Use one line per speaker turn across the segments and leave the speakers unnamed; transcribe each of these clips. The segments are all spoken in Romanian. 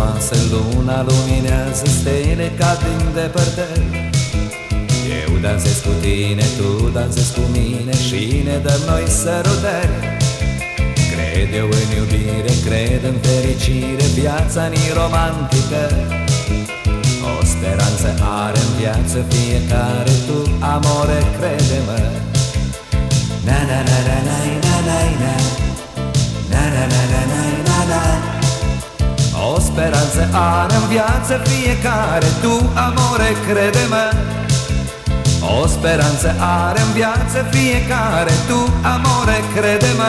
frumoasă, luna luminează stele ca din depărtări. Eu dansez cu tine, tu dansezi cu mine și ne dăm noi sărutări. Cred eu în iubire, cred în fericire, viața-ni romantică. O speranță are în viață fiecare, tu, amore, crede-mă. Na na na na na na na na na na na na na na na. O speranță are în viață fiecare, tu, amore, crede-mă. O speranță are în viață fiecare, tu, amore, crede-mă.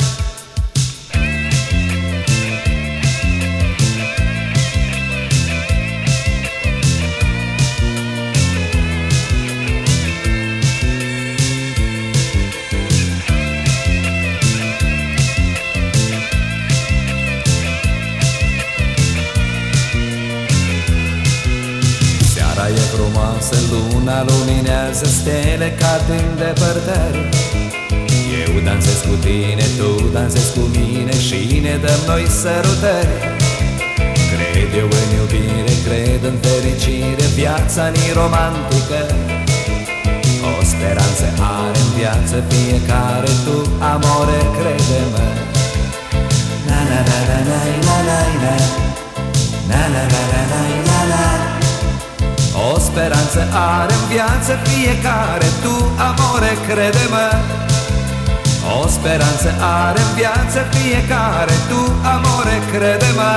E frumoasă, luna luminează stele ca din depărtări. Eu dansez cu tine, tu dansezi cu mine și ne dăm noi sărutări. Cred eu în iubire, cred în fericire, viața-ni romantică. O speranță are în viață fiecare, tu, amore, crede-mă. Na na na na na na na na na na na na na na na. O speranță are în viață fiecare, tu, amore, crede-mă. O speranță are în viață fiecare, tu, amore, crede-mă.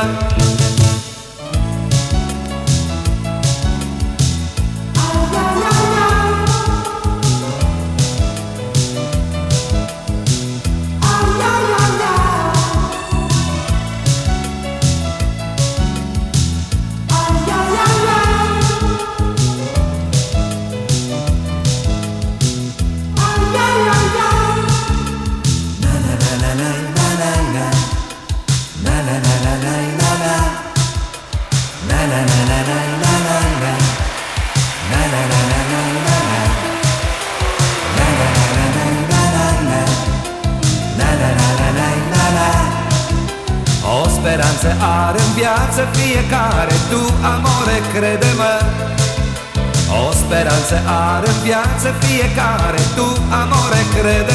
O speranță are în viață fiecare, tu, amore, crede-mă. O speranță are în viață fiecare, tu, amore, crede-mă.